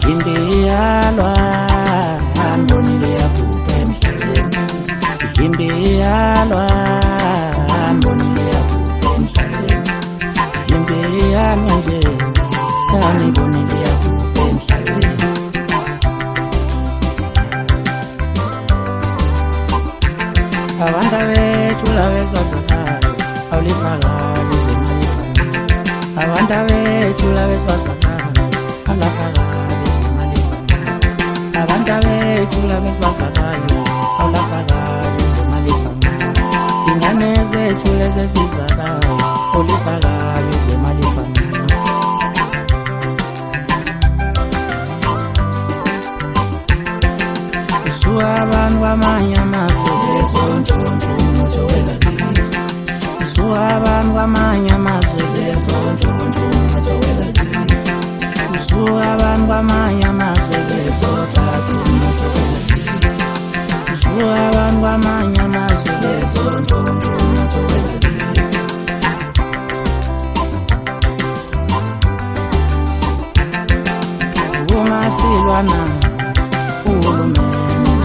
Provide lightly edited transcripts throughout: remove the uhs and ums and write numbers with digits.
Indiyalwa ambonile yaphupha emhlabeni. Indiyalwa ambonile yaphupha emhlabeni. Indiyalwa nje angibonile yaphupha emhlabeni. Abantu bethu laba esibasakayo awulifakali izimali. Abantu bethu laba esibasakayo awulafakali izimali. Abantu bethu laba esibasakayo awulafakali izimali. Ingane zethu lezi esizalayo awulifakali izimali. Abantu bamanye amazwe bezontshontsho umnotho welakithi. Abantu bamanye amazwe bezontshontsho umnotho welakithi. Abantu bamanye amazwe bezothatha umnotho welakithi. Abantu bamanye amazwe bezontshontsho umnotho welakithi. Uma silwana uhulumeni,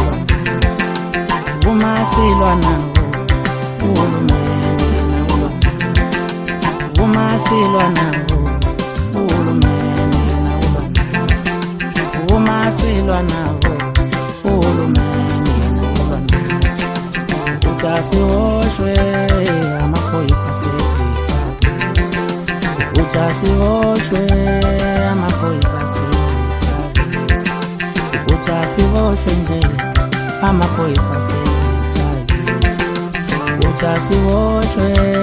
uma silwana uhulumeni, uma silwana uhulumeni, uma silwana uhulumeni. Utasiwoshwe amaphoyisa sezitha, utasiwoshwe amaphoyisa sezitha, utasiwoshwe nje amaphoyisa sezitha, utasiwoshwe